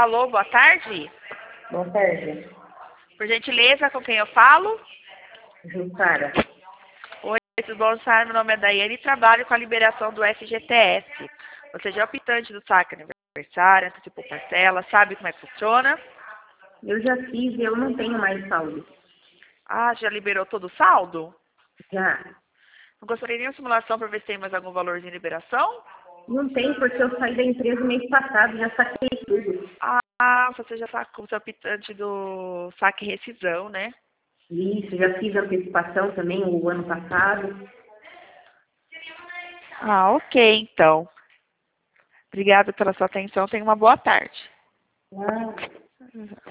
Alô, boa tarde. Boa tarde. Por gentileza, com quem eu falo? Jussara. Oi, tudo bom, Sara? Meu nome é Daiane e trabalho com a liberação do FGTS. Você já é optante do saque aniversário, antecipou parcela, sabe como é que funciona? Eu já fiz e eu não tenho mais saldo. Ah, já liberou todo o saldo? Já. Não gostaria de nenhuma simulação para ver se tem mais algum valorzinho de liberação? Não tem porque eu saí da empresa mês passado, já saquei tudo. Ah, você já sacou, você é optante do saque e rescisão, né? Isso, já fiz antecipação também o ano passado. Ah, ok, então. Obrigada pela sua atenção. Tenha uma boa tarde. Ah.